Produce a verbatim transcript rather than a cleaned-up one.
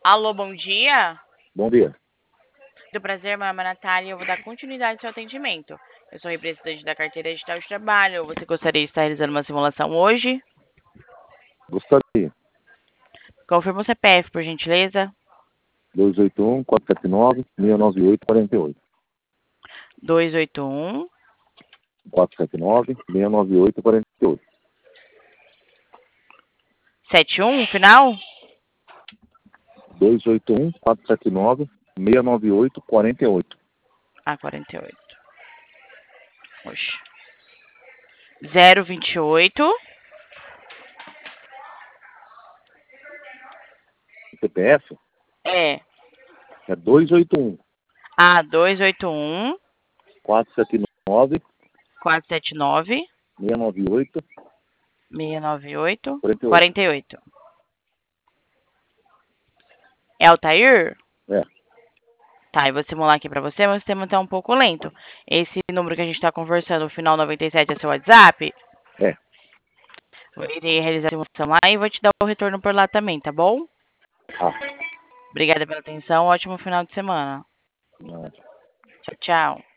Alô, bom dia. Bom dia. Do prazer, meu nome é Natália e eu vou dar continuidade ao seu atendimento. Eu sou representante da carteira digital de trabalho. Você gostaria de estar realizando uma simulação hoje? Gostaria. Confirma o C P F, por gentileza. dois oito um, quatro sete nove, seis nove oito, quatro oito. dois oito um, quatro sete nove, seis nove oito, quatro oito. sete um, final? dois oito um, quatro sete nove, seis nove oito, quatro oito. Ah, quarenta e oito. Oxe. zero vinte e oito. C P F É. é dois oito um, Ah, dois oito um, quatro sete nove, quatro sete nove, seis nove oito, seis nove oito, quatro oito. quarenta e oito. É Altair? É. Tá, eu vou simular aqui pra você, mas o sistema tá um pouco lento. Esse número que a gente tá conversando, o final noventa e sete, é seu WhatsApp? É. Eu irei realizar a simulação lá e vou te dar o retorno por lá também, tá bom? Ah. Obrigada pela atenção, ótimo final de semana. Não. Tchau, tchau.